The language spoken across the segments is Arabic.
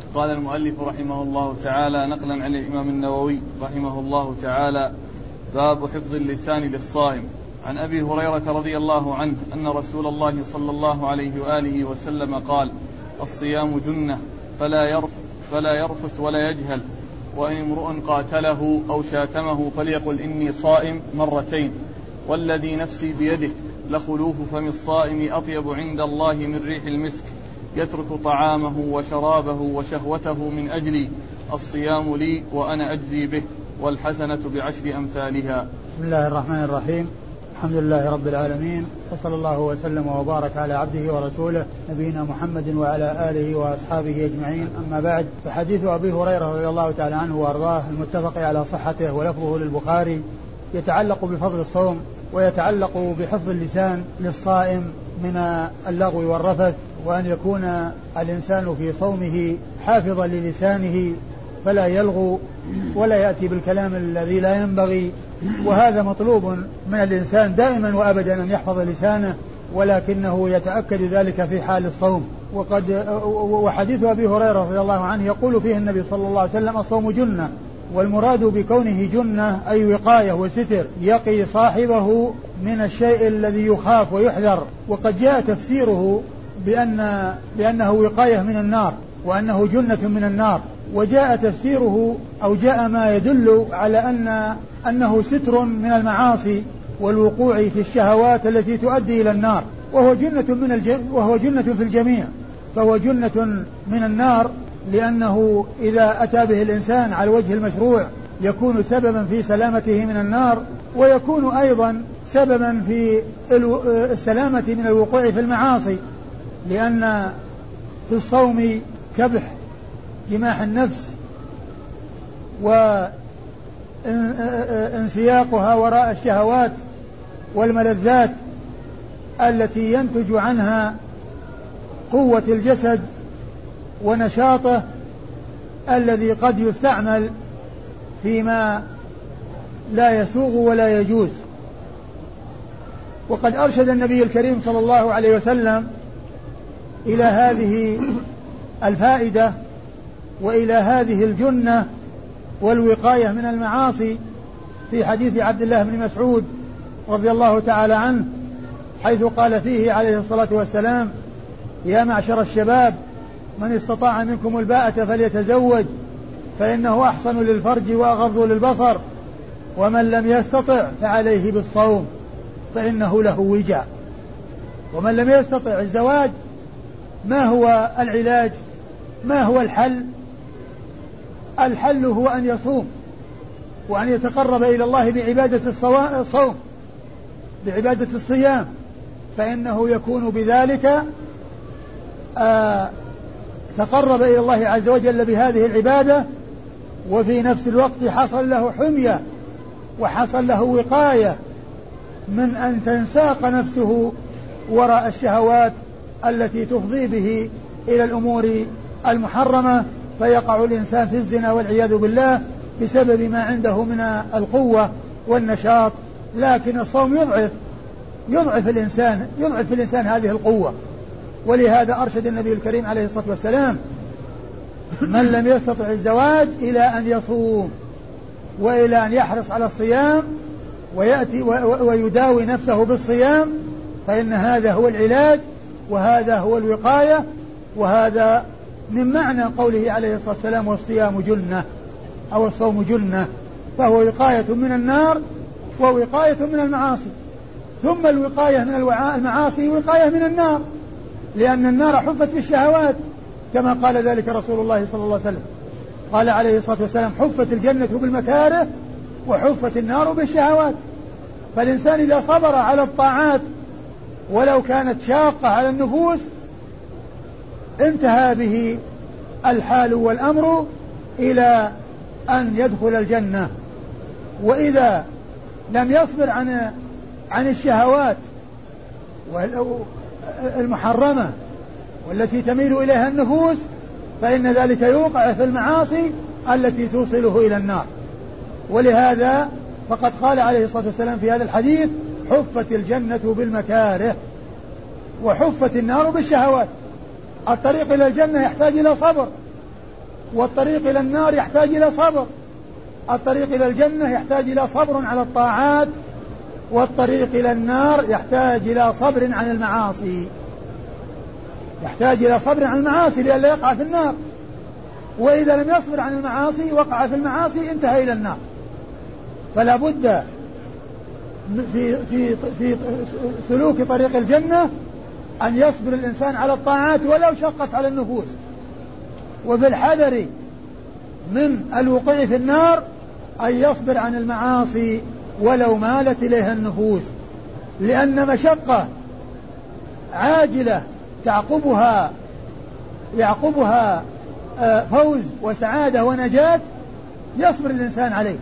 قال المؤلف رحمه الله تعالى نقلا عن الإمام النووي رحمه الله تعالى: باب حفظ اللسان للصائم. عن أبي هريرة رضي الله عنه أن رسول الله صلى الله عليه وآله وسلم قال: الصيام جنة فلا يرفث ولا يجهل، وإن امرؤ قاتله أو شاتمه فليقل إني صائم مرتين، والذي نفسي بيده لخلوف فم الصائم أطيب عند الله من ريح المسك، يترك طعامه وشرابه وشهوته من أجلي، الصيام لي وأنا أجزي به، والحسنة بعشر أمثالها. بسم الله الرحمن الرحيم. الحمد لله رب العالمين، وصلى الله وسلم وبارك على عبده ورسوله نبينا محمد وعلى آله وأصحابه أجمعين. أما بعد، فحديث أبي هريرة رضي الله تعالى عنه وأرضاه المتفق على صحته ولفظه للبخاري يتعلق بفضل الصوم، ويتعلق بحفظ اللسان للصائم من اللغو والرفث، وأن يكون الإنسان في صومه حافظا للسانه فلا يلغو ولا يأتي بالكلام الذي لا ينبغي، وهذا مطلوب من الإنسان دائما وأبدا أن يحفظ لسانه، ولكنه يتأكد ذلك في حال الصوم. وحديث أبي هريرة رضي الله عنه يقول فيه النبي صلى الله عليه وسلم: الصوم جنة، والمراد بكونه جنة أي وقاية وستر يقي صاحبه من الشيء الذي يخاف ويحذر. وقد جاء تفسيره بأنه وقاية من النار، وأنه جنة من النار، وجاء تفسيره أو جاء ما يدل على أنه ستر من المعاصي والوقوع في الشهوات التي تؤدي إلى النار، وهو جنة في الجميع، فهو جنة من النار، لأنه إذا أتى به الإنسان على الوجه المشروع يكون سببا في سلامته من النار، ويكون أيضا سببا في السلامة من الوقوع في المعاصي، لأن في الصوم كبح جماح النفس وانسياقها وراء الشهوات والملذات التي ينتج عنها قوة الجسد ونشاطه الذي قد يستعمل فيما لا يسوغ ولا يجوز. وقد أرشد النبي الكريم صلى الله عليه وسلم إلى هذه الفائدة وإلى هذه الجنة والوقاية من المعاصي في حديث عبد الله بن مسعود رضي الله تعالى عنه، حيث قال فيه عليه الصلاة والسلام: يا معشر الشباب، من استطاع منكم الباءة فليتزوج، فإنه أحسن للفرج وأغض للبصر، ومن لم يستطع فعليه بالصوم فإنه له وجاء. ومن لم يستطع الزواج، ما هو العلاج؟ ما هو الحل؟ الحل هو أن يصوم، وأن يتقرب إلى الله بعبادة الصوم، بعبادة الصيام، فإنه يكون بذلك تقرب إلى الله عز وجل بهذه العبادة، وفي نفس الوقت حصل له حمية وحصل له وقاية من أن تنساق نفسه وراء الشهوات التي تفضي به إلى الأمور المحرمة، فيقع الإنسان في الزنا والعياذ بالله بسبب ما عنده من القوة والنشاط. لكن الصوم يضعف الإنسان هذه القوة، ولهذا أرشد النبي الكريم عليه الصلاة والسلام من لم يستطع الزواج إلى أن يصوم، وإلى أن يحرص على الصيام ويأتي ويداوي نفسه بالصيام، فإن هذا هو العلاج، وهذا هو الوقاية، وهذا من معنى قوله عليه الصلاة والسلام: والصيام جنة، أو الصوم جنة، فهو وقاية من النار ووقاية من المعاصي، ثم الوقاية من المعاصي وقاية من النار، لأن النار حفت بالشهوات كما قال ذلك رسول الله صلى الله عليه وسلم، قال عليه الصلاة والسلام: حفت الجنة بالمكاره وحفت النار بالشهوات. فالإنسان إذا صبر على الطاعات ولو كانت شاقة على النفوس انتهى به الحال والأمر إلى أن يدخل الجنة. وإذا لم يصبر عن الشهوات المحرمة والتي تميل إليها النفوس، فإن ذلك يوقع في المعاصي التي توصله إلى النار. ولهذا فقد قال عليه الصلاة والسلام في هذا الحديث: حفت الجنة بالمكاره وحفت النار بالشهوات. الطريق إلى الجنة يحتاج إلى صبر، والطريق إلى النار يحتاج إلى صبر. الطريق إلى الجنة يحتاج إلى صبر على الطاعات، والطريق إلى النار يحتاج إلى صبر عن المعاصي، يحتاج إلى صبر عن المعاصي لئلا يقع في النار، وإذا لم يصبر عن المعاصي وقع في المعاصي انتهى إلى النار. فلا بد في سلوك طريق الجنة أن يصبر الإنسان على الطاعات ولو شقت على النفوس، وفي الحذر من الوقوع في النار أن يصبر عن المعاصي ولو مالت إليها النفوس، لأن مشقة عاجلة يعقبها فوز وسعادة ونجاة يصبر الإنسان عليه،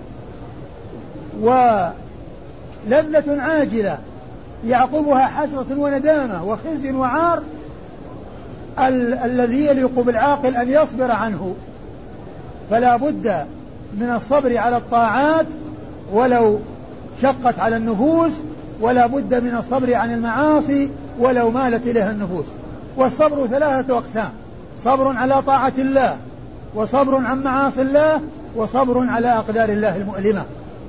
ولذة عاجلة يعقبها حسرة وندامة وخزي وعار الذي يليق بالعاقل أن يصبر عنه. فلا بد من الصبر على الطاعات ولو شقت على النفوس، ولا بد من الصبر عن المعاصي ولو مالت إليها النفوس. والصبر 3 أقسام: صبر على طاعة الله، وصبر عن معاصي الله، وصبر على أقدار الله المؤلمة.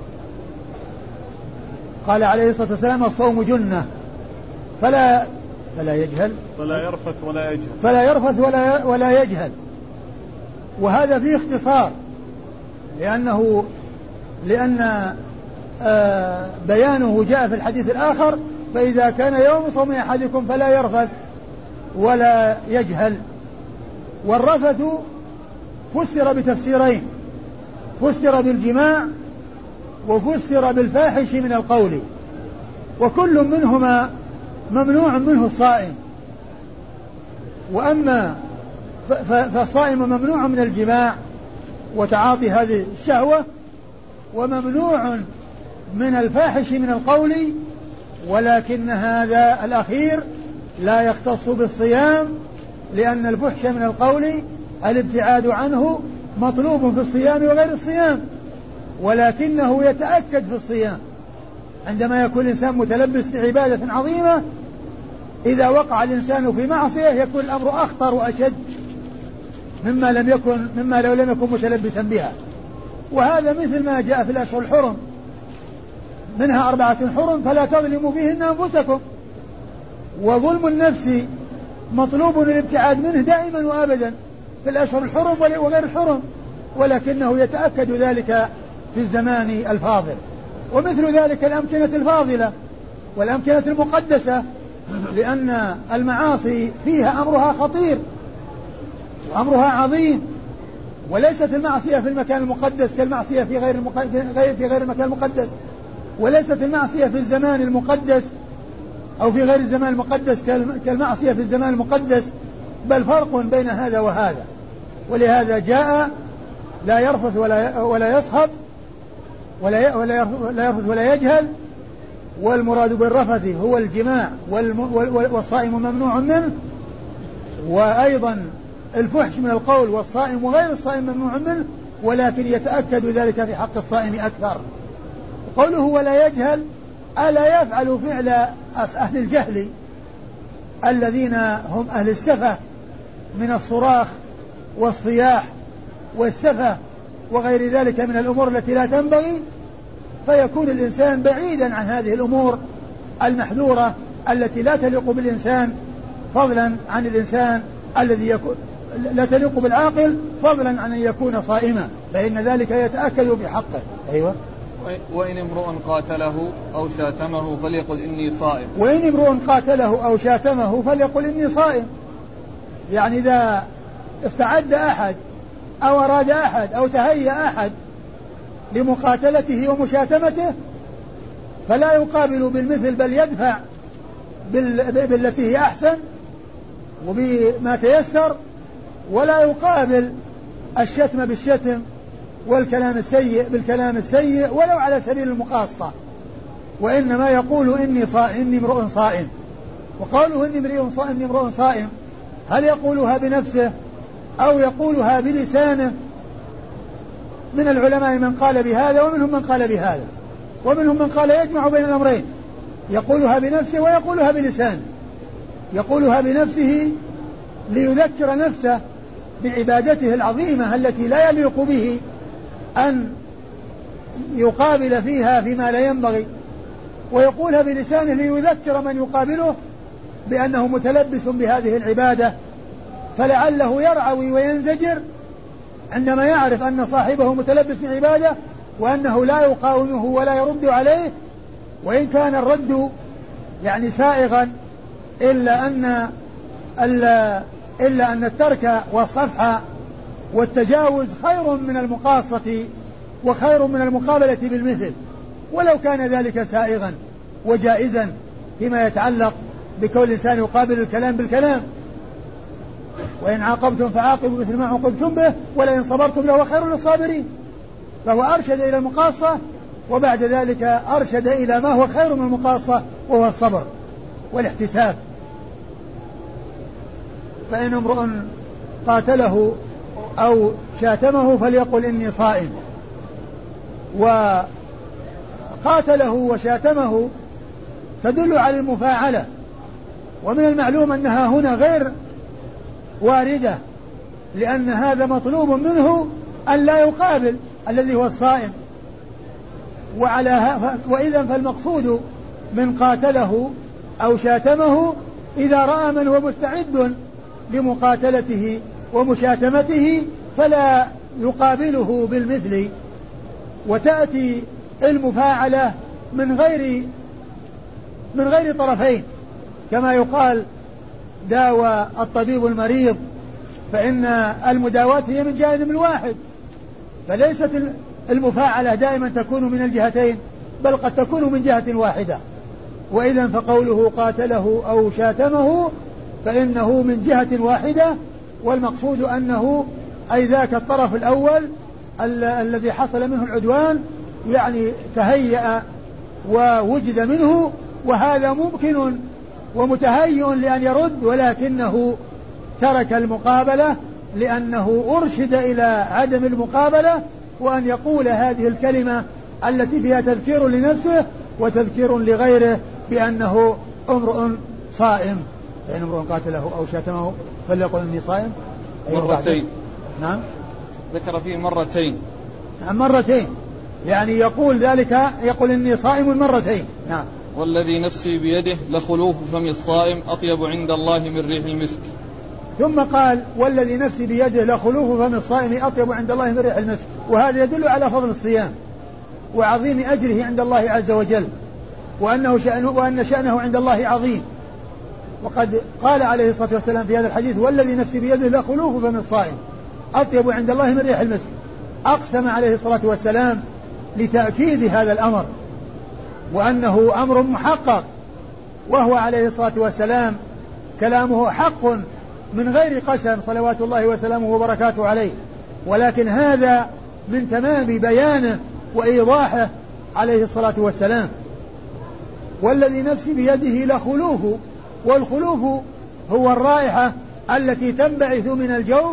قال عليه الصلاة والسلام: الصوم جنة فلا يجهل، فلا يرفث ولا يجهل، فلا يرفث ولا يجهل. وهذا فيه اختصار، لأن بيانه جاء في الحديث الآخر: فإذا كان يوم صوم أحدكم فلا يرفث ولا يجهل. والرفث فسر بتفسيرين: فسر بالجماع، وفسر بالفاحش من القول، وكل منهما ممنوع منه الصائم. وأما فالصائم ممنوع من الجماع وتعاطي هذه الشهوة، وممنوع من الفاحش من القول، ولكن هذا الأخير لا يختص بالصيام، لأن الفحش من القول الابتعاد عنه مطلوب في الصيام وغير الصيام، ولكنه يتأكد في الصيام. عندما يكون الإنسان متلبس بعبادة عظيمة، إذا وقع الإنسان في معصية يكون الأمر أخطر وأشد مما لو لم يكن متلبسا بها. وهذا مثل ما جاء في الأشهر الحرم: منها 4 حرم فلا تظلموا فيهن أنفسكم. وظلم النفس مطلوب الابتعاد منه دائما وأبدا في الأشهر الحرم وغير الحرم، ولكنه يتأكد ذلك في الزمان الفاضل. ومثل ذلك الأمكنة الفاضلة والأمكنة المقدسة، لأن المعاصي فيها أمرها خطير وأمرها عظيم، وليست المعصية في المكان المقدس كالمعصية في غير المكان المقدس، وليست المعصية في الزمان المقدس أو في غير الزمان المقدس كالمعصية في الزمان المقدس، بل فرق بين هذا وهذا. ولهذا جاء: لا يرفث ولا يصخب ولا يرفث ولا يجهل. والمراد بالرفث هو الجماع، والصائم ممنوع منه. وأيضا الفحش من القول، والصائم وغير الصائم ممنوع منه، ولكن يتأكد ذلك في حق الصائم أكثر. قوله ولا يجهل، ألا يفعل فعل أهل الجهل الذين هم أهل السفة من الصراخ والصياح والسفة وغير ذلك من الأمور التي لا تنبغي، فيكون الإنسان بعيدا عن هذه الأمور المحذورة التي لا تليق بالإنسان، فضلا عن الإنسان الذي لا تليق بالعاقل، فضلا عن أن يكون صائما، فإن ذلك يتأكد بحقه. أيوة. وإن امرؤ قاتله أو شاتمه فليقل إني صائم. وإن امرؤ قاتله أو شاتمه فليقل إني صائم. يعني إذا استعد أحد أو أراد أحد أو تهيأ أحد لمقاتلته ومشاتمته، فلا يقابل بالمثل، بل يدفع بالتي هي أحسن وبما تيسر، ولا يقابل الشتم بالشتم والكلام السيء بالكلام السيء ولو على سبيل المقاصة، وإنما يقول إني امرؤ صائم. وقوله إني امرؤ صائم، هل يقولها بنفسه أو يقولها بلسانه؟ من العلماء من قال بهذا ومنهم من قال بهذا، ومنهم من قال يجمع بين الأمرين، يقولها بنفسه ويقولها بلسانه. يقولها بنفسه ليذكر نفسه بعبادته العظيمة التي لا يليق به أن يقابل فيها فيما لا ينبغي، ويقولها بلسانه ليذكر من يقابله بأنه متلبس بهذه العبادة، فلعله يرعوي وينزجر عندما يعرف أن صاحبه متلبس بعبادة وأنه لا يقاومه ولا يرد عليه، وإن كان الرد يعني سائغا إلا أن الترك والصفح والتجاوز خير من المقاصة وخير من المقابلة بالمثل، ولو كان ذلك سائغا وجائزا فيما يتعلق بكون الإنسان يقابل الكلام بالكلام. وإن عاقبتم فعاقبوا مثل ما عوقبتم به ولئن صبرتم لهو خير للصابرين. فهو أرشد إلى المقاصة، وبعد ذلك أرشد إلى ما هو خير من المقاصة وهو الصبر والاحتساب. فإن امرؤ قاتله أو شاتمه فليقل إني صائم. وقاتله وشاتمه تدل على المفاعلة، ومن المعلوم أنها هنا غير واردة، لأن هذا مطلوب منه أن لا يقابل الذي هو الصائم. وإذا فالمقصود من قاتله أو شاتمه إذا رأى من هو مستعد لمقاتلته ومشاتمته فلا يقابله بالمثل، وتأتي المفاعلة من غير طرفين، كما يقال داوى الطبيب المريض، فإن المداواة هي من جانب واحد، فليست المفاعلة دائما تكون من الجهتين، بل قد تكون من جهة واحدة. وإذا فقوله قاتله أو شاتمه فإنه من جهة واحدة، والمقصود أنه أي ذاك الطرف الأول الذي حصل منه العدوان يعني تهيأ ووجد منه، وهذا ممكن ومتهيئ لأن يرد، ولكنه ترك المقابلة لأنه أرشد إلى عدم المقابلة، وأن يقول هذه الكلمة التي فيها تذكير لنفسه وتذكير لغيره بأنه امرؤ صائم. فإن امرؤ قاتله أو شاتمه فليقل إني صائم مرتين. نعم، ذكر فيه مرتين. نعم مرتين، يعني يقول ذلك، يقول إني صائم مرتين. نعم. والذي نفسي بيده لخلوف فم الصائم أطيب عند الله من ريح المسك. ثم قال والذي نفسي بيده لخلوف فم الصائم أطيب عند الله من ريح المسك، وهذا يدل على فضل الصيام وعظيم أجره عند الله عز وجل، وأن شأنه عند الله عظيم. وقد قال عليه الصلاة والسلام في هذا الحديث والذي نفسي بيده لخلوف فم الصائم أطيب عند الله من ريح المسك. أقسم عليه الصلاة والسلام لتأكيد هذا الأمر وأنه أمر محقق، وهو عليه الصلاة والسلام كلامه حق من غير قسم صلوات الله وسلامه وبركاته عليه، ولكن هذا من تمام بيانه وإيضاحه عليه الصلاة والسلام. والذي نفسي بيده لخلوف، والخلوف هو الرائحة التي تنبعث من الجوف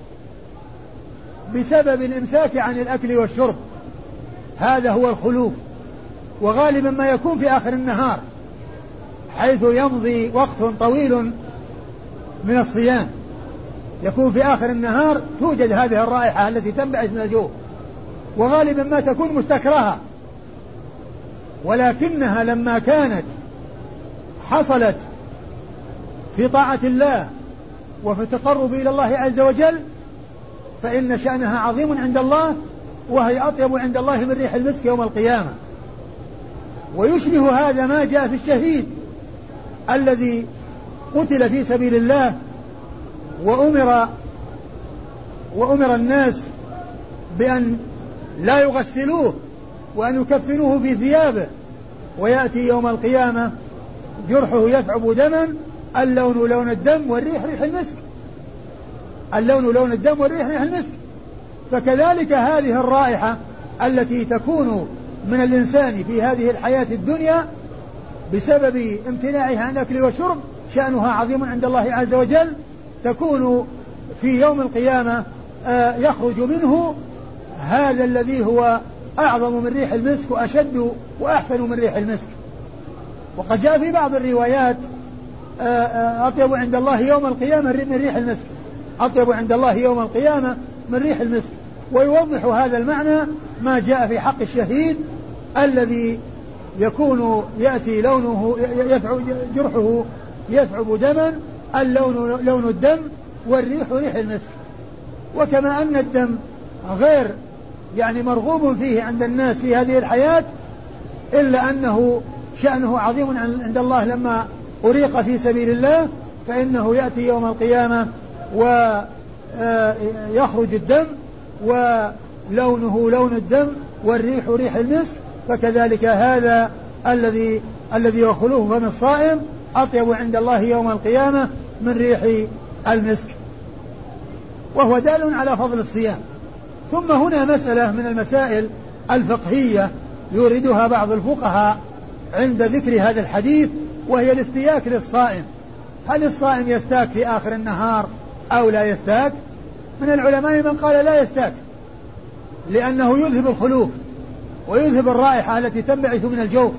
بسبب الإمساك عن الأكل والشرب، هذا هو الخلوف. وغالبا ما يكون في آخر النهار حيث يمضي وقت طويل من الصيام، يكون في آخر النهار توجد هذه الرائحة التي تنبعث من الجوف، وغالبا ما تكون مستكرهة، ولكنها لما كانت حصلت في طاعة الله وفي التقرب إلى الله عز وجل فإن شأنها عظيم عند الله، وهي أطيب عند الله من ريح المسك يوم القيامة. ويشبه هذا ما جاء في الشهيد الذي قتل في سبيل الله وأمر الناس بأن لا يغسلوه وأن يكفنوه في ثيابه، ويأتي يوم القيامة جرحه يثعب دما، اللون لون الدم والريح ريح المسك، اللون لون الدم والريح ريح المسك. فكذلك هذه الرائحة التي تكون من الإنسان في هذه الحياة الدنيا بسبب امتناعه عن الأكل والشرب شأنها عظيم عند الله عز وجل، تكون في يوم القيامة يخرج منه هذا الذي هو أعظم من ريح المسك وأشد وأحسن من ريح المسك. وقد جاء في بعض الروايات أطيب عند الله يوم القيامة من ريح المسك، أطيب عند الله يوم القيامة من ريح المسك. ويوضح هذا المعنى ما جاء في حق الشهيد الذي يكون يأتي لونه جرحه يثعب دما، اللون لون الدم والريح ريح المسك. وكما أن الدم غير يعني مرغوب فيه عند الناس في هذه الحياة، إلا أنه شأنه عظيم عند الله لما أريق في سبيل الله، فإنه يأتي يوم القيامة ويخرج الدم ولونه لون الدم والريح ريح المسك. فكذلك هذا الذي يخلوه فم الصائم أطيب عند الله يوم القيامة من ريح المسك، وهو دال على فضل الصيام. ثم هنا مسألة من المسائل الفقهية يوردها بعض الفقهاء عند ذكر هذا الحديث، وهي الاستياك للصائم. هل الصائم يستاك في آخر النهار أو لا يستاك؟ من العلماء من قال لا يستاك، لأنه يذهب الخلوف ويذهب الرائحة التي تنبعث من الجوف،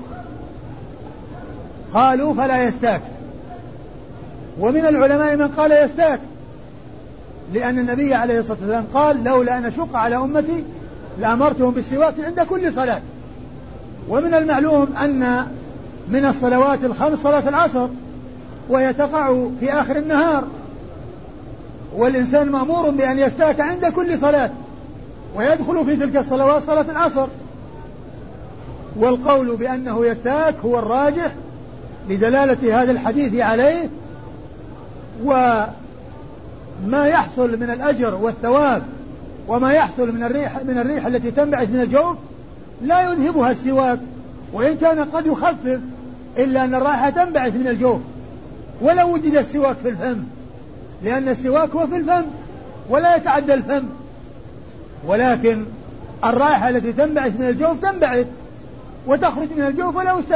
قالوا فلا يستاك. ومن العلماء من قال يستاك، لأن النبي عليه الصلاة والسلام قال لولا أن أشق على أمتي لأمرتهم بالسواك عند كل صلاة. ومن المعلوم أن من الصلوات الخمس صلاة العصر، وهي تقع في آخر النهار، والإنسان مأمور بأن يستاك عند كل صلاة، ويدخل في تلك الصلوات صلاة العصر. والقول بأنه يستاك هو الراجح لدلالة هذا الحديث عليه، وما يحصل من الأجر والثواب وما يحصل من الريح التي تنبعث من الجوف لا يذهبها السواك، وإن كان قد يخفف، إلا أن الرائحة تنبعث من الجوف ولو وجد السواك في الفم، لأن السواك هو في الفم ولا يتعدى الفم، ولكن الرائحة التي تنبعث من الجوف تنبعث وتخرج من الجوف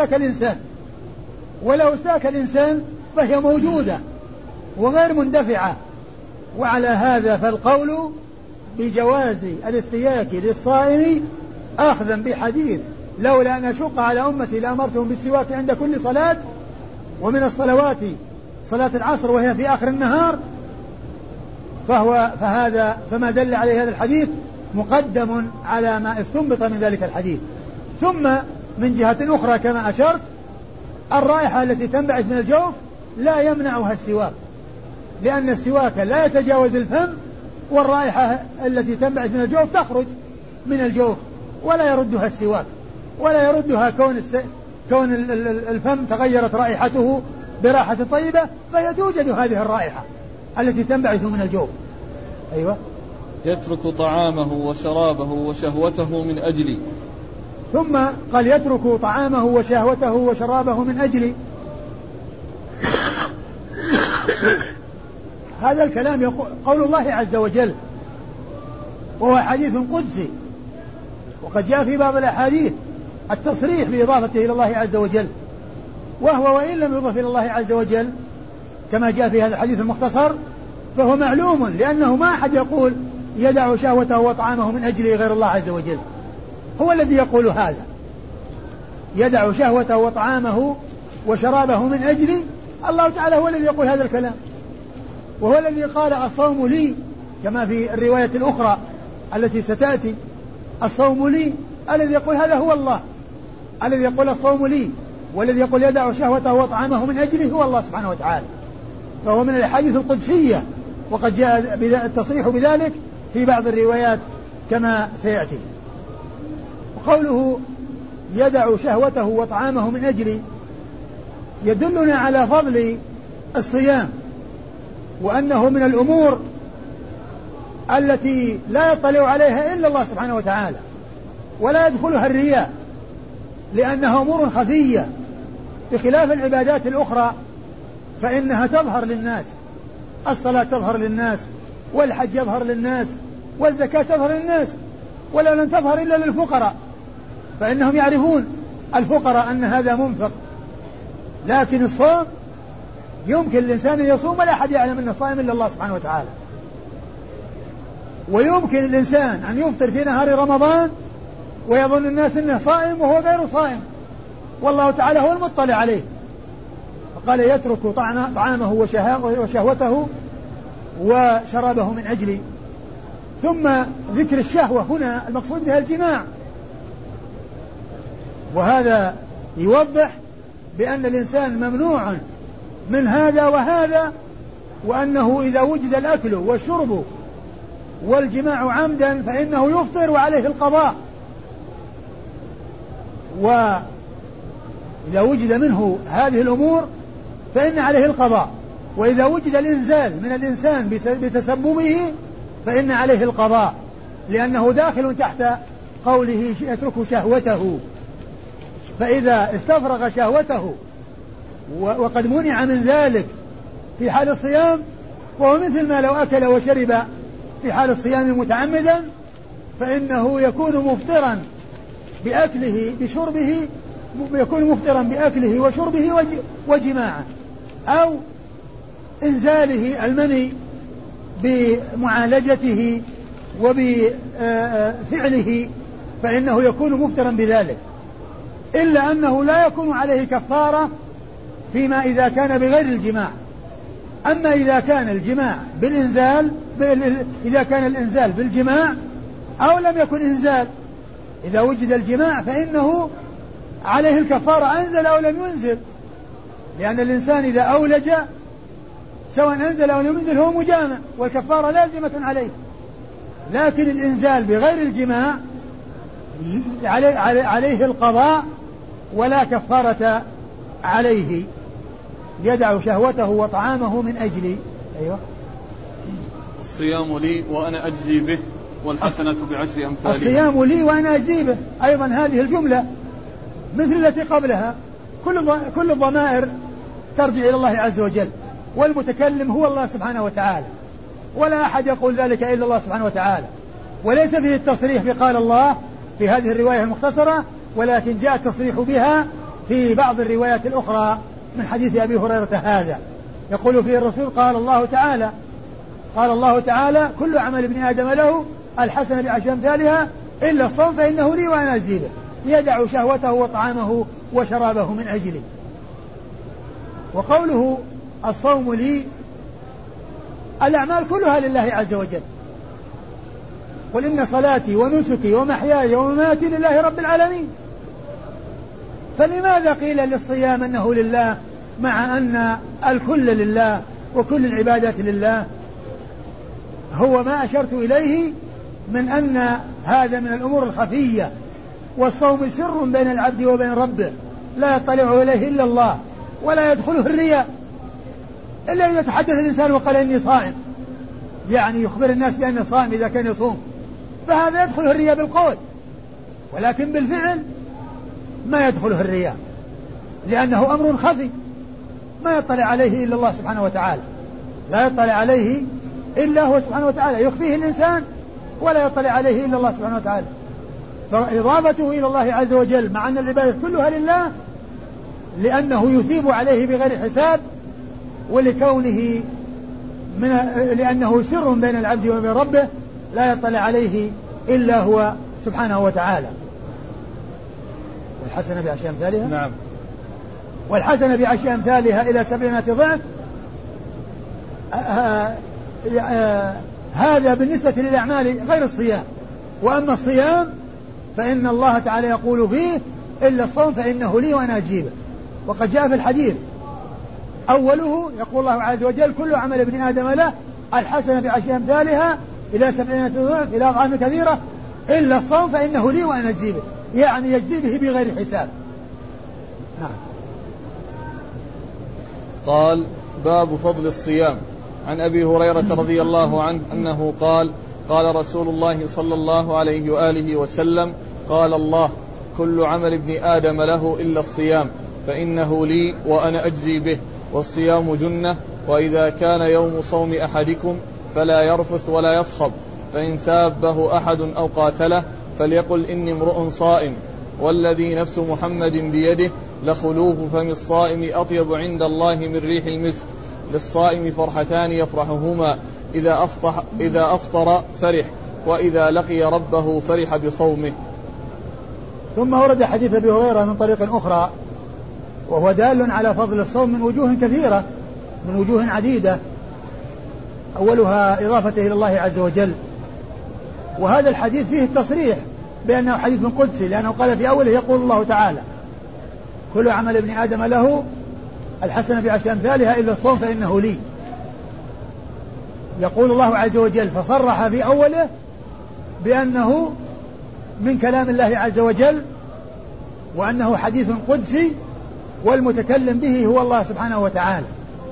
ولو استاك الإنسان فهي موجودة وغير مندفعة. وعلى هذا فالقول بجواز الاستياك للصائم أخذا بحديث لولا أن أشق على أمتي لأمرتهم بالسواك عند كل صلاة، ومن الصلوات صلاة العصر وهي في آخر النهار، فما دل عليه هذا الحديث مقدم على ما استنبط من ذلك الحديث. ثم من جهة أخرى كما أشرت، الرائحة التي تنبعث من الجوف لا يمنعها السواك، لأن السواك لا يتجاوز الفم، والرائحة التي تنبعث من الجوف تخرج من الجوف ولا يردها السواك، ولا يردها كون الفم تغيرت رائحته برائحة طيبة، فهي توجد هذه الرائحة التي تنبعث من الجوف. أيوة. يترك طعامه وشرابه وشهوته من أجلي. ثم قال يترك طعامه وشهوته وشرابه من أجلي. هذا الكلام قول الله عز وجل، وهو حديث قدسي، وقد جاء في بعض الأحاديث التصريح بإضافته إلى الله عز وجل، وهو وإن لم يضف إلى الله عز وجل كما جاء في هذا الحديث المختصر فهو معلوم، لأنه ما أحد يقول يدع شهوته وطعامه من أجل غير الله عز وجل، هو الذي يقول هذا، يدع شهوته وطعامه وشرابه من أجل الله تعالى، هو الذي يقول هذا الكلام، وهو الذي قال الصوم لي، كما في الرواية الأخرى التي ستأتي، الصوم لي. الذي يقول هذا هو الله، الذي يقول الصوم لي، والذي يقول يدع شهوته وطعامه من أجله هو الله سبحانه وتعالى، فهو من الأحاديث القدسية، وقد جاء التصريح بذلك في بعض الروايات كما سيأتي. وقوله يدع شهوته وطعامه من أجلي يدلنا على فضل الصيام، وأنه من الأمور التي لا يطلع عليها إلا الله سبحانه وتعالى، ولا يدخلها الرياء، لأنها أمور خفية، بخلاف العبادات الأخرى فإنها تظهر للناس، الصلاة تظهر للناس، والحج يظهر للناس، والزكاة تظهر للناس، ولا لن تظهر إلا للفقراء، فإنهم يعرفون الفقراء أن هذا منفق. لكن الصوم يمكن الإنسان أن يصوم ولا أحد يعلم أنه صائم إلا الله سبحانه وتعالى، ويمكن الإنسان أن يفطر في نهار رمضان ويظن الناس أنه صائم وهو غير صائم، والله تعالى هو المطلع عليه. فقال يترك طعامه وشهوته وشرابه من أجلي. ثم ذكر الشهوة هنا المقصود بها الجماع، وهذا يوضح بأن الإنسان ممنوع من هذا وهذا، وأنه إذا وجد الأكل والشرب والجماع عمدا فإنه يفطر وعليه القضاء، وإذا وجد منه هذه الأمور فإن عليه القضاء، وإذا وجد الإنزال من الإنسان بتسببه فإن عليه القضاء، لأنه داخل تحت قوله يترك شهوته. فإذا استفرغ شهوته وقد منع من ذلك في حال الصيام، وهو مثل ما لو أكل وشرب في حال الصيام متعمدا، فإنه يكون مفطرا بأكله بشربه، يكون مفطرا بأكله وشربه وجماعه، أو إنزاله المني بمعالجته وبفعله، فإنه يكون مفطرا بذلك، إلا أنه لا يكون عليه كفارة فيما إذا كان بغير الجماع. أما إذا كان الجماع بالإنزال، إذا كان الإنزال بالجماع أو لم يكن إنزال، إذا وجد الجماع فإنه عليه الكفارة أنزل أو لم ينزل، لأن الإنسان إذا أولج سواء أنزل أو لم ينزل هو مجامع والكفارة لازمة عليه. لكن الإنزال بغير الجماع عليه القضاء ولا كفارة عليه، يدع شهوته وطعامه من أجلي. أيوة. الصيام لي وأنا أجزي به والحسنة بعشر أمثالها. الصيام لي وأنا أجزي به، أيضا هذه الجملة مثل التي قبلها، كل الضمائر ترجع إلى الله عز وجل، والمتكلم هو الله سبحانه وتعالى، ولا أحد يقول ذلك إلا الله سبحانه وتعالى، وليس فيه التصريح بقال الله في هذه الرواية المختصرة، ولكن جاء التصريح بها في بعض الروايات الأخرى من حديث أبي هريرة هذا، يقول فيه الرسول قال الله تعالى كل عمل ابن آدم له الحسنة بعشر أمثالها إلا الصوم فإنه لي وأنا أجزي به، يدع شهوته وطعامه وشرابه من أجلي. وقوله الصوم لي، الأعمال كلها لله عز وجل، قل إن صلاتي ونسكي ومحياي ومماتي لله رب العالمين. فلماذا قيل للصيام أنه لله مع أن الكل لله وكل العبادات لله؟ هو ما أشرت إليه من أن هذا من الأمور الخفية، والصوم سر بين العبد وبين ربه لا يطلع إليه إلا الله، ولا يدخله الرياء إلا إذا تحدث الإنسان وقال إني صائم، يعني يخبر الناس بأنه صائم إذا كان يصوم، فهذا يدخله الرياء بالقول، ولكن بالفعل ما يدخله الرياء، لأنه أمر خفي ما يطلع عليه إلا الله سبحانه وتعالى، لا يطلع عليه إلا هو سبحانه وتعالى، يخفيه الإنسان ولا يطلع عليه إلا الله سبحانه وتعالى. فإضافته إلى الله عز وجل مع أن العبادة كلها لله، لأنه يثيب عليه بغير حساب، ولكونه لأنه سر بين العبد وبين ربه لا يطلع عليه إلا هو سبحانه وتعالى. والحسنة بعشر أمثالها. نعم. والحسنة بعشر أمثالها إلى 700 ضعف. هذا بالنسبة للأعمال غير الصيام. وأما الصيام فإن الله تعالى يقول فيه إلا الصوم فإنه لي وأنا أجيبه. وقد جاء في الحديث أوله يقول الله عز وجل كل عمل ابن آدم له الحسنة بعشر أمثالها إلى 700 ضعف إلى أضعاف كثيرة إلا الصوم فإنه لي وأنا أجيبه، يعني يجزي به بغير حساب. نعم. قال باب فضل الصيام. عن أبي هريرة رضي الله عنه أنه قال قال رسول الله صلى الله عليه وآله وسلم قال الله كل عمل ابن آدم له إلا الصيام فإنه لي وأنا أجزي به، والصيام جنة، وإذا كان يوم صوم أحدكم فلا يرفث ولا يصخب، فإن سابه أحد أو قاتله فليقل إني امرؤ صائم، والذي نفس محمد بيده لخلوف فم الصائم أطيب عند الله من ريح المسك، للصائم فرحتان يفرحهما إذا أفطر فرح، وإذا لقي ربه فرح بصومه. ثم ورد حديث أبي هريرة من طريق أخرى وهو دال على فضل الصوم من وجوه كثيرة، من وجوه عديدة. أولها إضافته إلى الله عز وجل. وهذا الحديث فيه التصريح بأنه حديث قدسي، لأنه قال في أوله يقول الله تعالى: كل عمل ابن آدم له الحسنة بعشر أمثالها إلا الصوم فإنه لي. يقول الله عز وجل، فصرح في أوله بأنه من كلام الله عز وجل، وأنه حديث قدسي، والمتكلم به هو الله سبحانه وتعالى.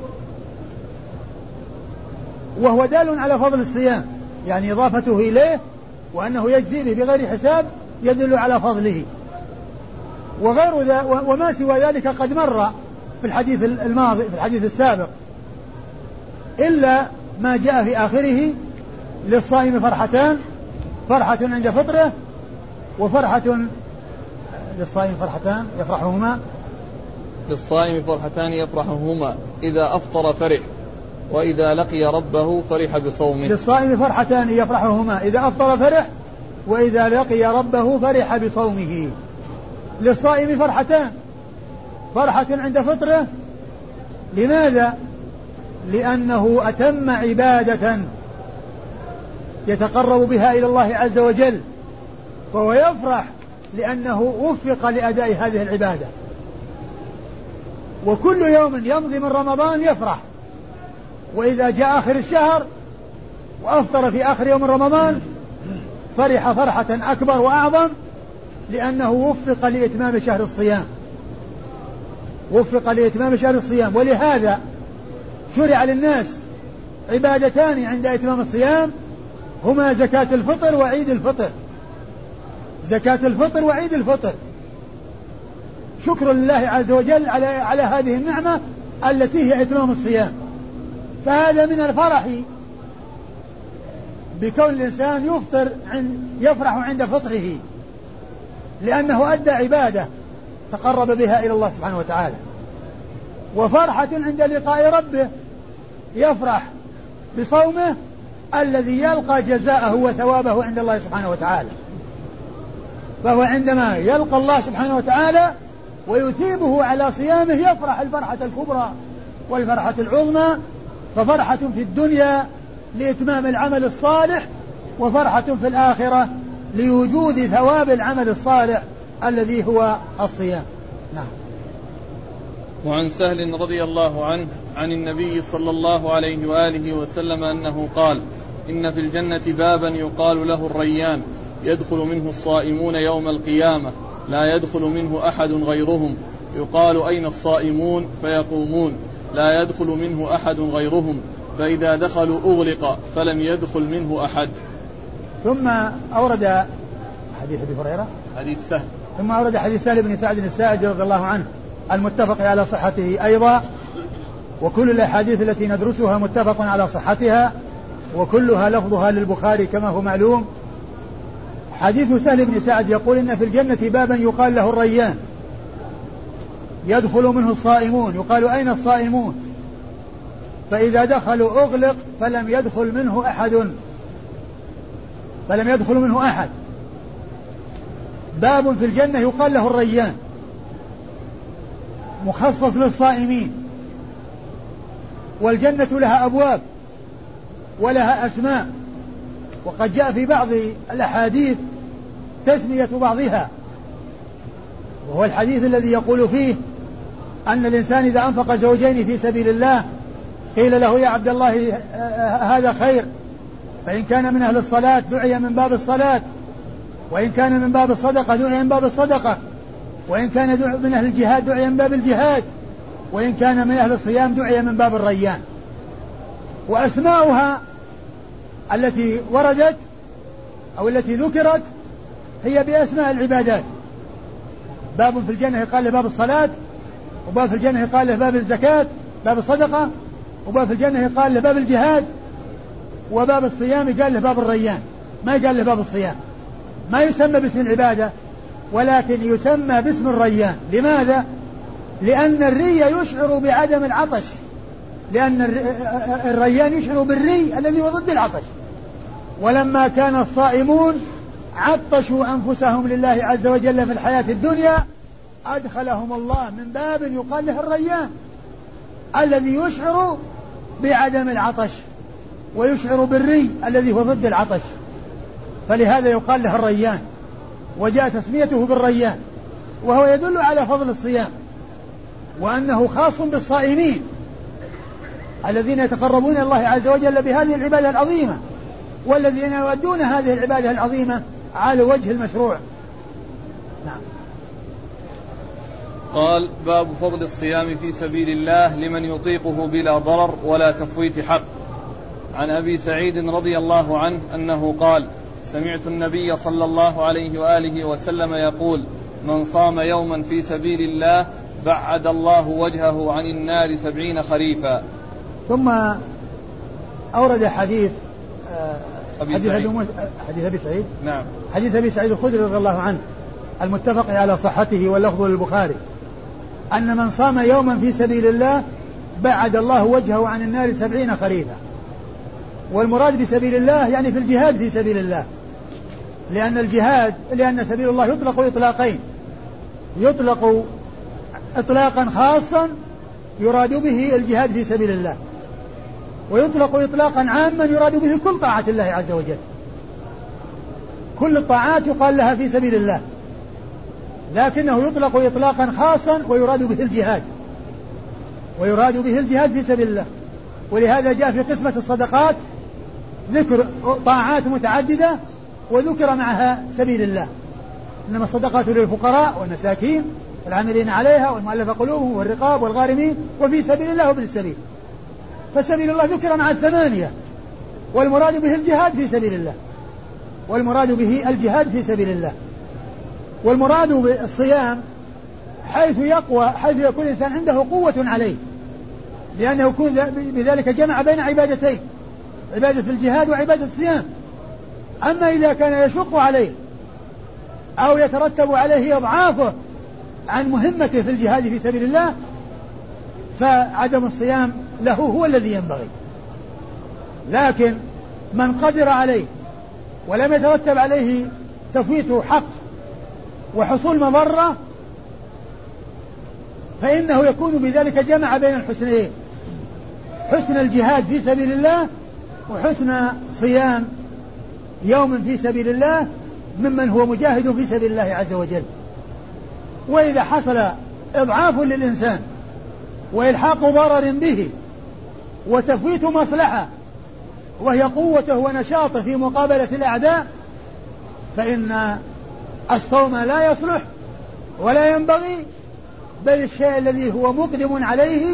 وهو دال على فضل الصيام، يعني إضافته إليه وأنه يجزي به بغير حساب يدل على فضله. وما سوى ذلك قد مر في الحديث الماضي، في الحديث السابق، إلا ما جاء في آخره: للصائم فرحتان، فرحة عند فطره، وفرحة للصائم فرحتان يفرحهما، للصائم فرحتان يفرحهما إذا أفطر فرح، وإذا لقي ربه فرح بصومه. للصائم فرحتان يفرحهما إذا أفطر فرح، وإذا لقي ربه فرح بصومه. للصائم فرحتان: فرحة عند فطره. لماذا؟ لأنه أتم عبادة يتقرب بها إلى الله عز وجل، فهو يفرح لأنه وفق لأداء هذه العبادة. وكل يوم يمضي من رمضان يفرح، وإذا جاء آخر الشهر وأفطر في آخر يوم رمضان فرح فرحة أكبر وأعظم، لأنه وفق لإتمام شهر الصيام، وفق لإتمام شهر الصيام. ولهذا شرع للناس عبادتان عند إتمام الصيام، هما زكاة الفطر وعيد الفطر. زكاة الفطر وعيد الفطر شكر لله عز وجل على هذه النعمة التي هي إتمام الصيام. فهذا من الفرح بكون الإنسان يفرح عند فطره، لأنه أدى عبادة تقرب بها إلى الله سبحانه وتعالى. وفرحة عند لقاء ربه، يفرح بصومه الذي يلقى جزاءه وثوابه عند الله سبحانه وتعالى. فهو عندما يلقى الله سبحانه وتعالى ويثيبه على صيامه يفرح الفرحة الكبرى والفرحة العظمى. ففرحة في الدنيا لإتمام العمل الصالح، وفرحة في الآخرة لوجود ثواب العمل الصالح الذي هو الصيام. نعم. وعن سهل رضي الله عنه عن النبي صلى الله عليه وآله وسلم أنه قال: إن في الجنة بابا يقال له الريان، يدخل منه الصائمون يوم القيامة، لا يدخل منه أحد غيرهم، يقال: أين الصائمون؟ فيقومون: لا يدخل منه أحد غيرهم، فإذا دخلوا أغلق فلم يدخل منه أحد. ثم أورد حديث أبي هريرة، حديث سهل، ثم أورد حديث سهل بن سعد الساعدي رضي الله عنه المتفق على صحته أيضا. وكل الأحاديث التي ندرسها متفق على صحتها، وكلها لفظها للبخاري كما هو معلوم. حديث سهل بن سعد يقول: إن في الجنة بابا يقال له الريان، يدخل منه الصائمون، يقال: أين الصائمون؟ فإذا دخلوا أغلق فلم يدخل منه أحد. باب في الجنة يقال له الريان، مخصص للصائمين. والجنة لها أبواب ولها أسماء، وقد جاء في بعض الأحاديث تسمية بعضها، وهو الحديث الذي يقول فيه أن الإنسان إذا أنفق زوجين في سبيل الله قيل له: يا عبد الله هذا خير، فإن كان من أهل الصلاة دعي من باب الصلاة، وإن كان من باب الصدقة دعي من باب الصدقة، وإن كان من أهل الجهاد دعي من باب الجهاد، وإن كان من أهل الصيام دعي من باب الريان. وأسماؤها التي وردت أو التي ذكرت هي بأسماء العبادات. باب في الجنة يقال له باب الصلاة، وباب في الجنة يقال له باب الزكاة، باب الصدقة، وباب في الجنة يقال له باب الجهاد، وباب الصيام يقال له باب الريان، ما يقال له باب الصيام. ما يسمى باسم العبادة، ولكن يسمى باسم الريان. لماذا؟ لأن الري يشعر بعدم العطش، لأن الريان يشعر بالري الذي هو ضد العطش. ولما كان الصائمون عطشوا أنفسهم لله عز وجل في الحياة الدنيا أدخلهم الله من باب يقال له الريان الذي يشعر بعدم العطش. ويشعر بالري الذي هو ضد العطش، فلهذا يقال له الريان، وجاء تسميته بالريان، وهو يدل على فضل الصيام وأنه خاص بالصائمين الذين يتقربون إلى الله عز وجل بهذه العبادة العظيمة، والذين يؤدون هذه العبادة العظيمة على وجه المشروع. نعم. قال: باب فضل الصيام في سبيل الله لمن يطيقه بلا ضرر ولا تفويت حق. عن أبي سعيد رضي الله عنه أنه قال: سمعت النبي صلى الله عليه وآله وسلم يقول: من صام يوما في سبيل الله بعد الله وجهه عن النار 70 خريفا. ثم أورد حديث أبي سعيد. نعم. حديث أبي سعيد الخدري رضي الله عنه المتفق على صحته واللفظ للبخاري، أن من صام يوما في سبيل الله بعد الله وجهه عن النار 70 خريفا. والمراد بسبيل الله يعني في الجهاد في سبيل الله، لأن سبيل الله يطلق إطلاقين: يطلق إطلاقا خاصا يراد به الجهاد في سبيل الله، ويطلق إطلاقا عاما يراد به كل طاعة الله عز وجل. كل الطاعات يقال لها في سبيل الله، لكنه يطلق إطلاقا خاصا ويراد به الجهاد في سبيل الله. ولهذا جاء في قسمة الصدقات ذكر طاعات متعددة وذكر معها سبيل الله: إنما الصدقات للفقراء والمساكين والعاملين عليها والمؤلف قلوبهم والرقاب والغارمين وفي سبيل الله وابن السبيل. فسبيل الله ذكر مع 8، والمراد به الجهاد في سبيل الله. والمراد بالصيام حيث يكون الإنسان عنده قوة عليه، لأنه يكون بذلك جمع بين عبادتين: عبادة الجهاد وعبادة الصيام. أما إذا كان يشق عليه أو يترتب عليه إضعافه عن مهمته في الجهاد في سبيل الله، فعدم الصيام له هو الذي ينبغي. لكن من قدر عليه ولم يترتب عليه تفويت حق وحصول مضرة، فإنه يكون بذلك جمع بين الحسنين: حسن الجهاد في سبيل الله وحسن صيام يوم في سبيل الله ممن هو مجاهد في سبيل الله عز وجل. وإذا حصل إضعاف للإنسان وإلحاق ضرر به وتفويت مصلحة وهي قوته ونشاطه في مقابلة الأعداء، فإن الصوم لا يصلح ولا ينبغي، بل الشيء الذي هو مقدم عليه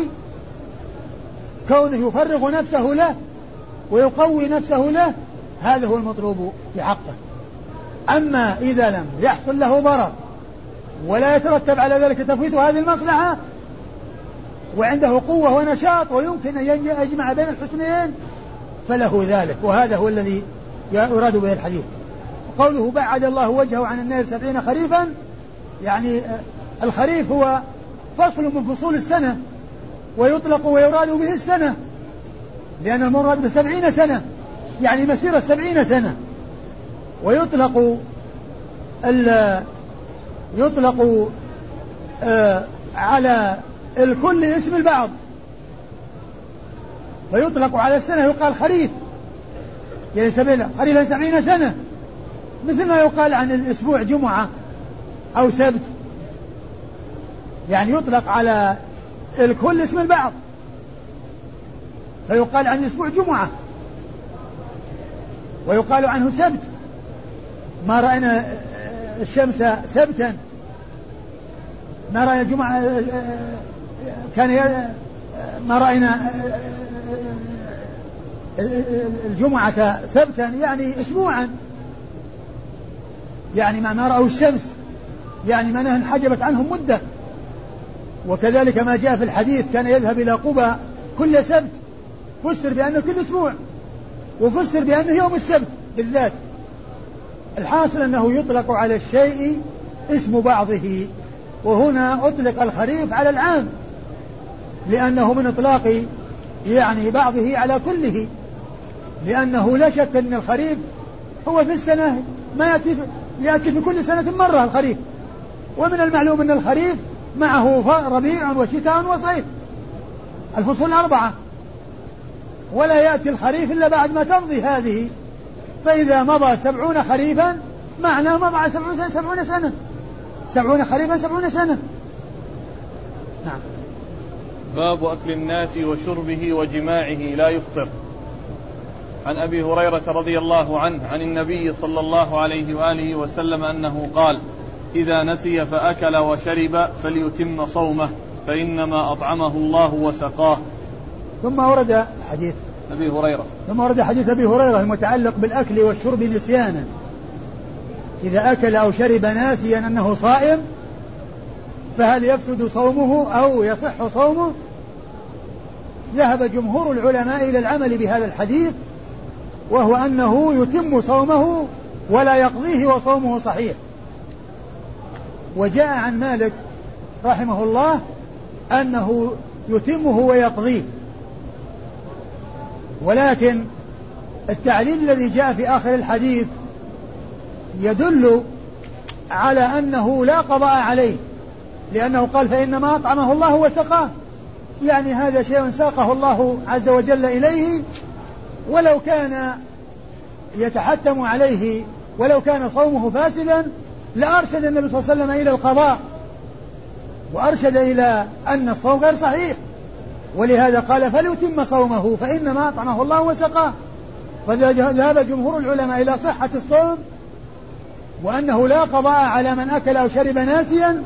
كونه يفرغ نفسه له ويقوي نفسه له، هذا هو المطلوب في حقه. أما إذا لم يحصل له ضرر ولا يترتب على ذلك تفويت هذه المصلحة وعنده قوة ونشاط ويمكن أن يجمع بين الحسنين، فله ذلك، وهذا هو الذي يراد به الحديث. قوله بعد الله وجهه عن النار 70 خريفا، يعني الخريف هو فصل من فصول السنة، ويطلق ويراد به السنة، لأن المراد ب70 سنة يعني مسيرة 70 سنة. ويطلق على الكل اسم البعض، فيطلق على السنة يقال خريف، يعني خريفا 70 سنة، مثل ما يقال عن الأسبوع جمعة أو سبت، يعني يطلق على الكل اسم البعض، فيقال عن الأسبوع جمعة ويقال عنه سبت. ما رأينا الشمس سبتا، ما رأينا الجمعة ما رأينا الجمعة سبتا يعني أسبوعا، يعني ما رأوا الشمس يعني ما انحجبت عنهم مدة. وكذلك ما جاء في الحديث كان يذهب إلى قبى كل سبت، فسر بأنه كل أسبوع، وفسر بأنه يوم السبت بالذات. الحاصل أنه يطلق على الشيء اسم بعضه، وهنا أطلق الخريف على العام لأنه من إطلاق يعني بعضه على كله، لأنه لا شك أن الخريف هو في السنة ما يأتي في كل سنة مرة الخريف، ومن المعلوم أن الخريف معه ربيع وشتاء وصيف، الفصول 4. ولا يأتي الخريف إلا بعد ما تمضي هذه، فإذا مضى 70 خريفا معناه مضى 70 سنة، 70 خريفا 70 سنة. نعم. باب أكل الناس وشربه وجماعه لا يفطر. عن أبي هريرة رضي الله عنه عن النبي صلى الله عليه وآله وسلم أنه قال: إذا نسي فأكل وشرب فليتم صومه فإنما أطعمه الله وسقاه. ثم ورد حديث أبي هريرة، ثم ورد حديث أبي هريرة المتعلق بالأكل والشرب نسيانا، إذا أكل أو شرب ناسيا أنه صائم فهل يفسد صومه أو يصح صومه؟ ذهب جمهور العلماء إلى العمل بهذا الحديث، وهو أنه يتم صومه ولا يقضيه وصومه صحيح. وجاء عن مالك رحمه الله أنه يتمه ويقضيه، ولكن التعليل الذي جاء في آخر الحديث يدل على أنه لا قضاء عليه، لأنه قال فإنما أطعمه الله وسقاه، يعني هذا شيء ساقه الله عز وجل إليه، ولو كان يتحتم عليه ولو كان صومه فاسدا لأرشد النبي صلى الله عليه وسلم إلى القضاء، وأرشد إلى أن الصوم غير صحيح، ولهذا قال فليتم صومه فإنما أطعمه الله وسقاه. فذهب جمهور العلماء إلى صحة الصوم وأنه لا قضاء على من أكل أو شرب ناسيا،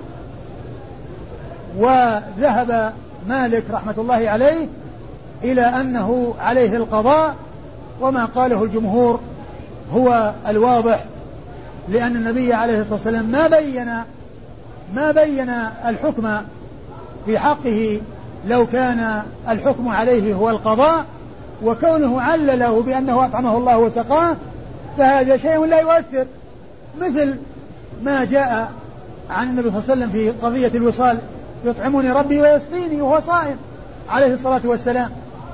وذهب مالك رحمة الله عليه إلى أنه عليه القضاء، وما قاله الجمهور هو الواضح، لأن النبي عليه الصلاة والسلام ما بين الحكم في حقه لو كان الحكم عليه هو القضاء، وكونه علله بأنه أطعمه الله وسقاه فهذا شيء لا يؤثر، مثل ما جاء عن النبي صلى الله عليه وسلم في قضية الوصال: يطعمني ربي ويسقيني وهو صائم عليه الصلاة والسلام.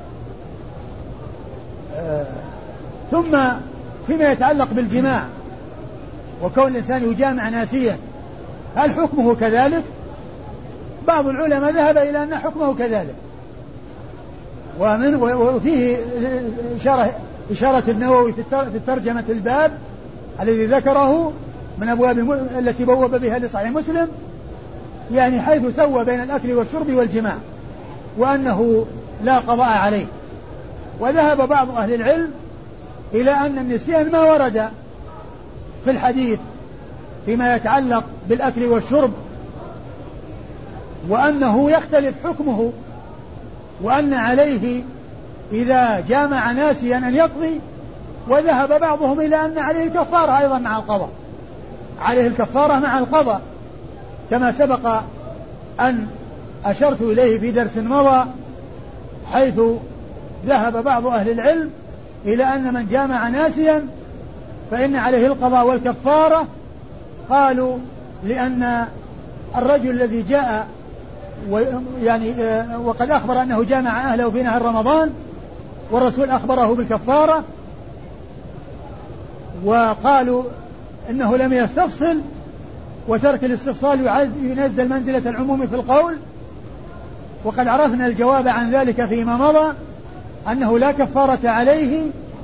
ثم فيما يتعلق بالجماع وكون الإنسان يجامع ناسيا هل حكمه كذلك؟ بعض العلماء ذهب إلى أن حكمه كذلك، وفيه إشارة النووي في ترجمة الباب الذي ذكره من أبواب التي بوب بها لصحيح مسلم، يعني حيث سوى بين الأكل والشرب والجماع وأنه لا قضاء عليه. وذهب بعض أهل العلم إلى أن النسيان ما ورد في الحديث فيما يتعلق بالأكل والشرب، وأنه يختلف حكمه، وأن عليه إذا جامع ناسيا أن يقضي. وذهب بعضهم إلى أن عليه الكفارة أيضا مع القضاء، عليه الكفارة مع القضاء، كما سبق أن أشرت إليه في درس مضى، حيث ذهب بعض أهل العلم إلى أن من جامع ناسيا فإن عليه القضاء والكفارة. قالوا لأن الرجل الذي جاء وقد أخبر أنه جامع أهله في نهار رمضان والرسول أخبره بالكفارة، وقالوا إنه لم يستفصل، وترك الاستفصال ينزل منزلة العموم في القول. وقد عرفنا الجواب عن ذلك فيما مضى، أنه لا كفارة عليه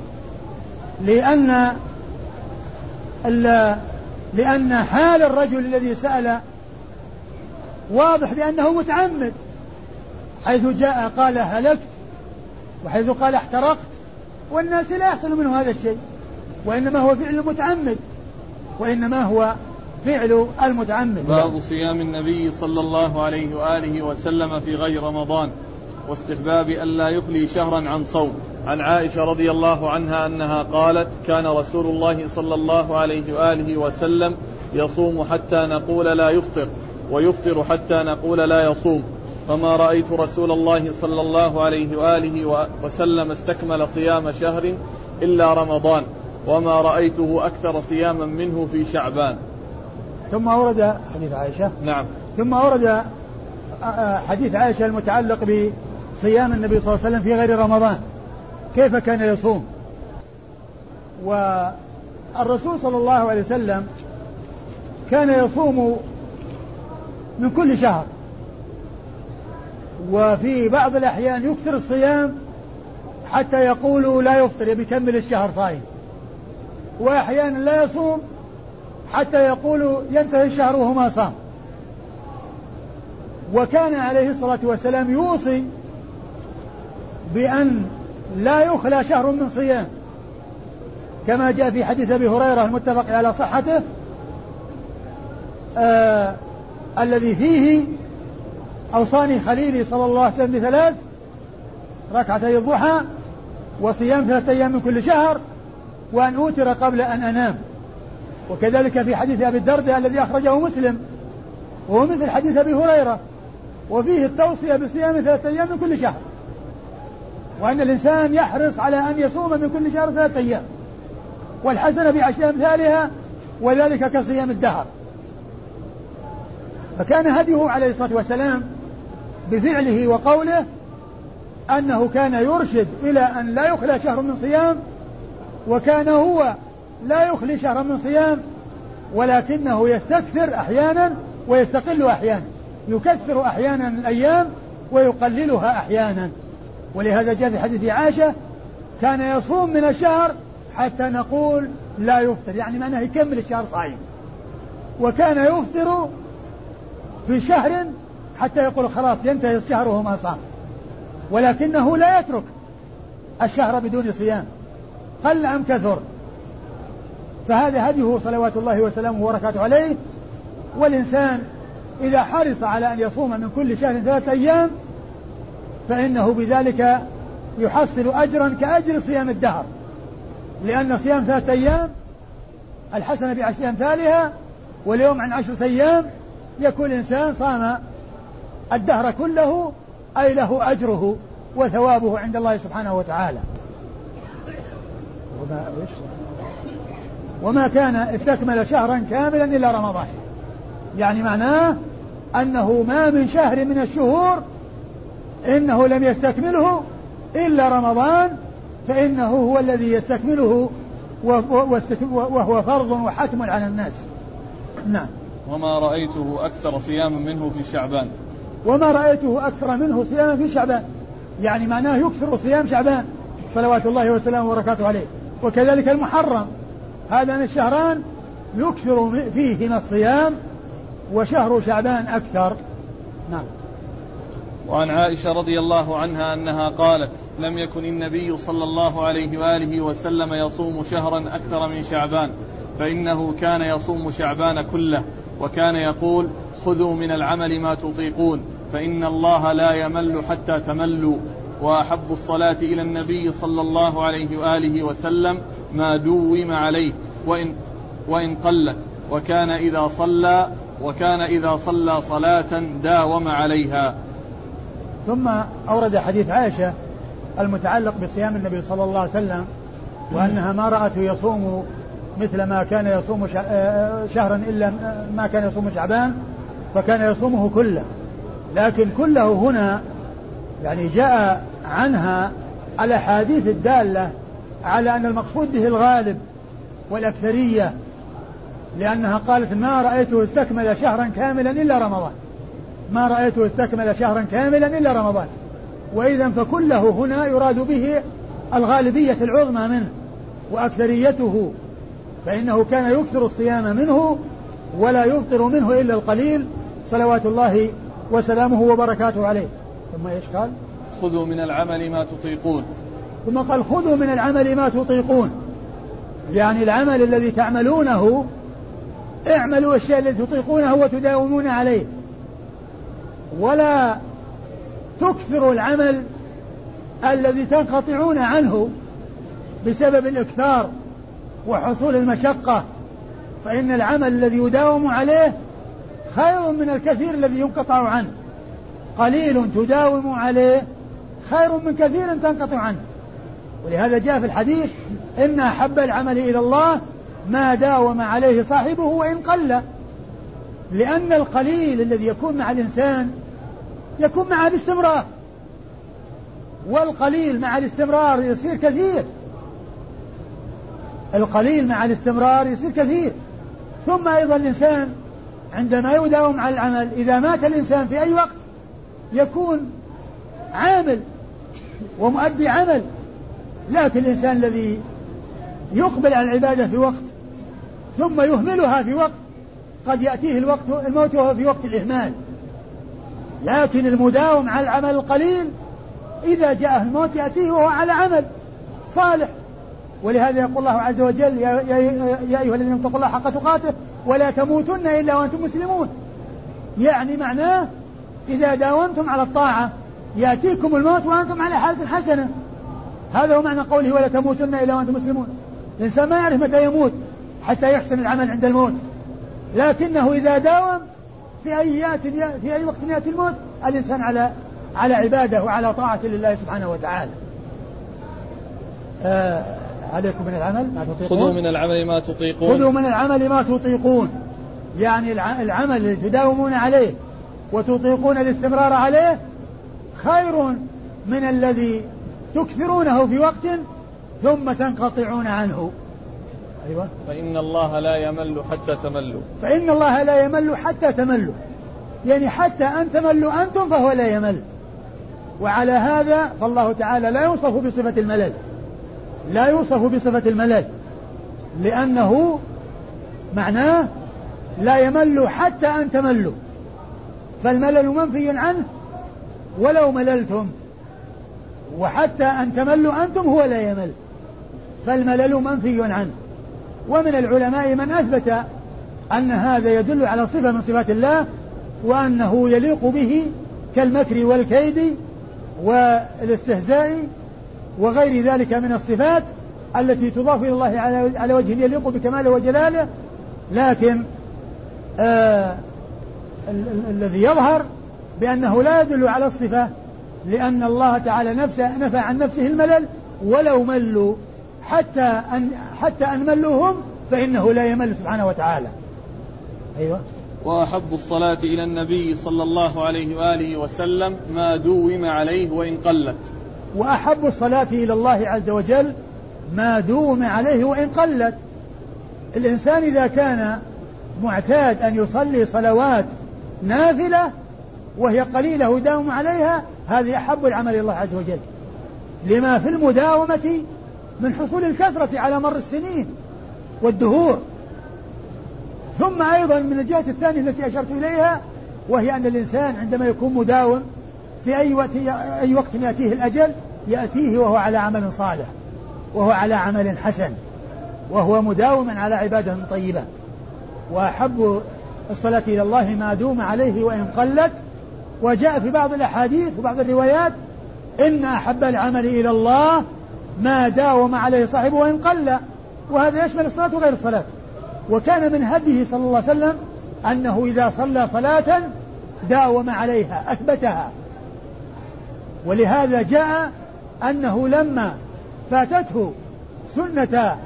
لأن حال الرجل الذي سأل واضح بأنه متعمد، حيث جاء قال هلكت وحيث قال احترقت، والناس لا يحصل منه هذا الشيء، وإنما هو فعل المتعمد، وإنما هو فعل المتعمد. باب صيام النبي صلى الله عليه وآله وسلم في غير رمضان، واستحباب ألا يخلي شهرا عن صوم. عن عائشة رضي الله عنها أنها قالت: كان رسول الله صلى الله عليه وآله وسلم يصوم حتى نقول لا يفطر، ويفطر حتى نقول لا يصوم، فما رأيت رسول الله صلى الله عليه وآله وسلم استكمل صيام شهر إلا رمضان، وما رأيته أكثر صياما منه في شعبان. ثم أورد حديث عائشة. نعم. ثم أورد حديث عائشة المتعلق بصيام النبي صلى الله عليه وسلم في غير رمضان، كيف كان يصوم. والرسول صلى الله عليه وسلم كان يصوم من كل شهر، وفي بعض الأحيان يكثر الصيام حتى يقولوا لا يفطر، بيكمل الشهر صائم. وأحيانا لا يصوم حتى يقولوا ينتهي الشهر وهو ما صام. وكان عليه الصلاة والسلام يوصي بأن لا يخلى شهر من صيام، كما جاء في حديث أبي هريرة المتفق على صحته الذي فيه أوصاني خليلي صلى الله عليه وسلم ب3 ركعتي الضحى وصيام 3 أيام من كل شهر وأن أوتر قبل أن أنام. وكذلك في حديث أبي الدرداء الذي أخرجه مسلم وهو مثل حديث أبي هريرة، وفيه التوصية بصيام 3 أيام من كل شهر، وأن الإنسان يحرص على أن يصوم من كل شهر 3 أيام، والحسنة ب10 أمثالها، وذلك كصيام الدهر. فكان هديه عليه الصلاة والسلام بفعله وقوله أنه كان يرشد إلى أن لا يخلى شهر من صيام، وكان هو لا يخلي شهرا من صيام، ولكنه يستكثر أحيانا ويستقل أحيانا، يكثر أحيانا الأيام ويقللها أحيانا. ولهذا جاء في حديث عائشة كان يصوم من الشهر حتى نقول لا يفطر، يعني معناه يكمل الشهر صائم. وكان يفطر في شهر حتى يقول خلاص ينتهي الشهر وهو ما صام، ولكنه لا يترك الشهر بدون صيام قل أم كثر. فهذا هديه صلوات الله وسلامه وبركاته عليه. والإنسان إذا حرص على أن يصوم من كل شهر 3 أيام فإنه بذلك يحصل أجرا كأجر صيام الدهر، لأن صيام 3 أيام الحسنة ب10 أمثالها، واليوم عن 10 أيام يكون الإنسان صام الدهر كله، أي له أجره وثوابه عند الله سبحانه وتعالى. وما كان استكمل شهرا كاملا إلا رمضان، يعني معناه أنه ما من شهر من الشهور إنه لم يستكمله إلا رمضان، فإنه هو الذي يستكمله وهو فرض وحتم على الناس. نعم. وما رأيته أكثر صياما منه في شعبان. وما رأيته أكثر منه صياما في شعبان، يعني معناه يكثر صيام شعبان صلوات الله وسلامه وبركاته عليه. وكذلك المحرم، هذان الشهران يكثر فيه من الصيام، وشهر شعبان أكثر. نعم. وعن عائشة رضي الله عنها أنها قالت لم يكن النبي صلى الله عليه وآله وسلم يصوم شهرا أكثر من شعبان، فإنه كان يصوم شعبان كله، وكان يقول خذوا من العمل ما تطيقون فإن الله لا يمل حتى تملوا. وأحب الصلاة إلى النبي صلى الله عليه وآله وسلم ما دوم عليه وإن قلت، وكان إذا صلى صلاة داوم عليها. ثم أورد حديث عائشة المتعلق بصيام النبي صلى الله عليه وسلم، وأنها ما رأته يصوم مثل ما كان يصوم شهرا إلا ما كان يصوم شعبان، فكان يصومه كله. لكن كله هنا يعني جاء عنها الأحاديث الدالة على أن المقصود به الغالب والأكثرية، لأنها قالت ما رأيته استكمل شهرا كاملا إلا رمضان، ما رأيته استكمل شهرا كاملا إلا رمضان. وإذا فكله هنا يراد به الغالبية العظمى منه وأكثريته، فإنه كان يكثر الصيام منه ولا يفطر منه إلا القليل صلوات الله وسلامه وبركاته عليه. ثم إيش قال؟ خذوا من العمل ما تطيقون. ثم قال خذوا من العمل ما تطيقون، يعني العمل الذي تعملونه اعملوا الشيء الذي تطيقونه وتداومون عليه، ولا تكثروا العمل الذي تنقطعون عنه بسبب الإكثار وحصول المشقة، فإن العمل الذي يداوم عليه خير من الكثير الذي ينقطع عنه. قليل تداوم عليه خير من كثير تنقطع عنه. ولهذا جاء في الحديث إن أحب العمل إلى الله ما داوم عليه صاحبه وإن قل، لأن القليل الذي يكون مع الإنسان يكون معه باستمرار، والقليل مع الاستمرار يصير كثير، القليل مع الاستمرار يصير كثير. ثم أيضا الإنسان عندما يداوم على العمل، إذا مات الإنسان في أي وقت يكون عامل ومؤدي عمل، لكن الإنسان الذي يقبل على العبادة في وقت ثم يهملها في وقت قد يأتيه الموت وهو في وقت الإهمال. لكن المداوم على العمل القليل إذا جاءه الموت يأتيه وهو على عمل صالح. ولهذا يقول الله عز وجل يا أيها الذين اتقوا الله حق تقاته ولا تموتن إلا وأنتم مسلمون. يعني معناه إذا داومتم على الطاعة يأتيكم الموت وأنتم على حالة حسنة. هذا هو معنى قوله ولا تموتن إلا وأنتم مسلمون. الإنسان ما يعرف متى يموت حتى يحسن العمل عند الموت، لكنه إذا داوم في أي وقت يأتي الموت الإنسان على عبادة وعلى طاعة لله سبحانه وتعالى. عليكم من العمل ما تطيقون. خذوا من العمل ما تطيقون. خذوا من العمل ما تطيقون، يعني العمل الذي تداومون عليه وتطيقون الاستمرار عليه خير من الذي تكثرونه في وقت ثم تنقطعون عنه. أيوة. فإن الله لا يمل حتى تملوا. فإن الله لا يمل حتى تملوا، يعني حتى أن تملوا أنتم فهو لا يمل. وعلى هذا فالله تعالى لا يوصف بصفة الملل، لا يوصف بصفة الملل، لأنه معناه لا يمل حتى أن تملوا، فالملل منفي عنه ولو مللتم، وحتى أن تملوا أنتم هو لا يمل، فالملل منفي عنه. ومن العلماء من أثبت أن هذا يدل على صفة من صفات الله وأنه يليق به كالمكر والكيد والاستهزاء وغير ذلك من الصفات التي تضاف إلى الله على وجه يليق بكماله وجلاله. لكن الذي يظهر بأنه لا يدل على الصفة، لأن الله تعالى نفى عن نفسه الملل ولو ملوا حتى أن ملوهم فإنه لا يمل سبحانه وتعالى. أيوة. وأحب الصلاة إلى النبي صلى الله عليه وآله وسلم ما دوم عليه وإن قلت. وأحب الصلاة إلى الله عز وجل ما دوم عليه وإن قلت. الإنسان إذا كان معتاد أن يصلي صلوات نافلة وهي قليلة وداوم عليها، هذه أحب العمل إلى الله عز وجل، لما في المداومة من حصول الكثرة على مر السنين والدهور. ثم أيضا من الجهة الثانية التي أشرت إليها، وهي أن الإنسان عندما يكون مداوم في أي وقت يأتيه الأجل يأتيه وهو على عمل صالح وهو على عمل حسن وهو مداوم على عبادة طيبة. وأحب الصلاة إلى الله ما دوم عليه وإن قلت. وجاء في بعض الأحاديث وبعض الروايات إن أحب العمل إلى الله ما داوم عليه صاحبه وإن قل، وهذا يشمل الصلاة وغير الصلاة. وكان من هديه صلى الله عليه وسلم أنه إذا صلى صلاة داوم عليها أثبتها. ولهذا جاء أنه لما فاتته سنة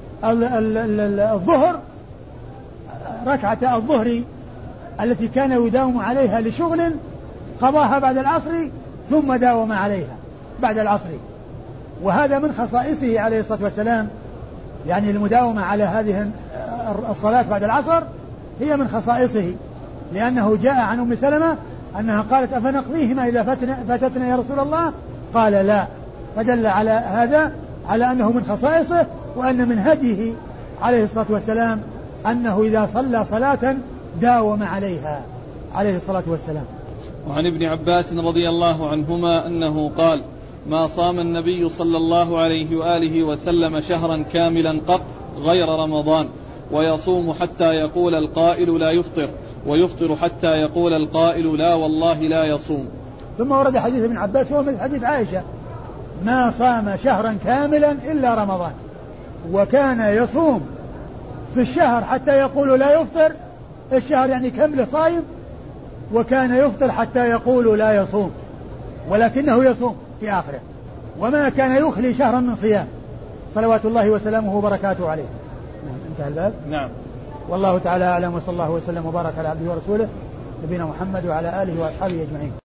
الظهر، ركعة الظهر التي كان يداوم عليها لشغل، قضاها بعد العصر ثم داوم عليها بعد العصر. وهذا من خصائصه عليه الصلاة والسلام، يعني المداومة على هذه الصلاة بعد العصر هي من خصائصه، لأنه جاء عن أم سلمة أنها قالت أفنقضيهما إذا فاتتنا يا رسول الله؟ قال لا. فدل على هذا على أنه من خصائصه، وأن من هديه عليه الصلاة والسلام أنه إذا صلى صلاة داوم عليها عليه الصلاة والسلام. وعن ابن عباس رضي الله عنهما أنه قال ما صام النبي صلى الله عليه وآله وسلم شهرا كاملا قط غير رمضان، ويصوم حتى يقول القائل لا يفطر، ويفطر حتى يقول القائل لا والله لا يصوم. ثم ورد حديث ابن عباس وهو من حديث عائشة ما صام شهرا كاملا إلا رمضان، وكان يصوم في الشهر حتى يقول لا يفطر، الشهر يعني كامله صايم، وكان يفطر حتى يقول لا يصوم، ولكنه يصوم في آخره، وما كان يخلي شهرا من صيام صلوات الله وسلامه وبركاته عليه. انتهى الباب. نعم. والله تعالى أعلم، وصلى الله وسلم وبارك على عبده ورسوله نبينا محمد وعلى آله وأصحابه أجمعين.